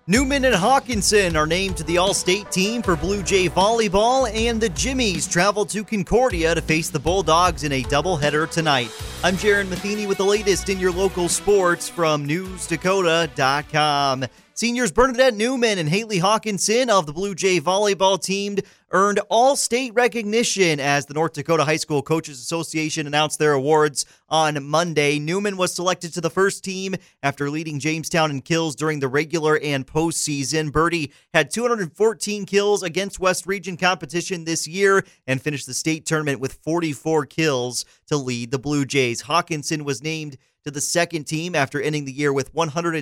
Newman and Hawkinson are named to the All-State team for Blue Jay Volleyball, and the Jimmies travel to Concordia to face the Bulldogs in a doubleheader tonight. I'm Jaron Matheny with the latest in your local sports from NewsDakota.com. Seniors Bernadette Newman and Haley Hawkinson of the Blue Jay Volleyball team earned all-state recognition as the North Dakota High School Coaches Association announced their awards on Monday. Newman was selected to the first team after leading Jamestown in kills during the regular and postseason. Birdie had 214 kills against West Region competition this year and finished the state tournament with 44 kills to lead the Blue Jays. Hawkinson was named to the second team after ending the year with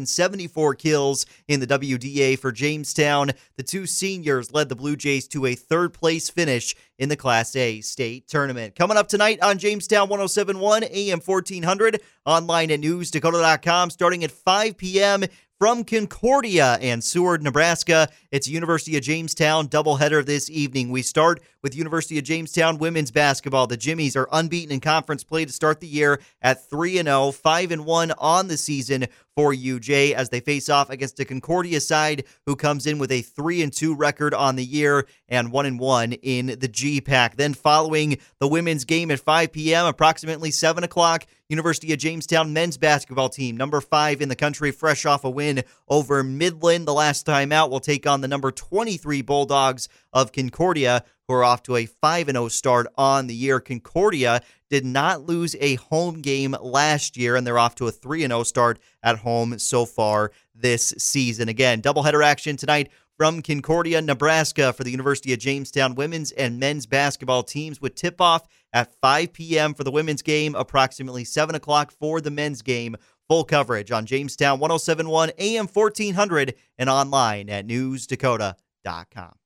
174 kills in the WDA for Jamestown. The two seniors led the Blue Jays to a third-place finish in the Class A state tournament. Coming up tonight on Jamestown 107.1 AM 1400, online at NewsDakota.com, starting at 5 p.m., from Concordia and Seward, Nebraska. It's University of Jamestown doubleheader this evening. We start with University of Jamestown women's basketball. The Jimmies are unbeaten in conference play to start the year at 3-0, 5-1 on the season for UJ as they face off against a Concordia side who comes in with a 3-2 record on the year and 1-1 in the GPAC. Then following the women's game at 5 p.m., approximately 7 o'clock, University of Jamestown men's basketball team, number 5 in the country, fresh off a win over Midland the last time out, will take on the number 23 Bulldogs of Concordia, who are off to a 5-0 start on the year. Concordia did not lose a home game last year, and they're off to a 3-0 start at home so far this season. Again, doubleheader action tonight from Concordia, Nebraska for the University of Jamestown women's and men's basketball teams, with tip-off at 5 p.m. for the women's game, approximately 7 o'clock for the men's game. Full coverage on Jamestown 107.1 AM 1400 and online at NewsDakota.com.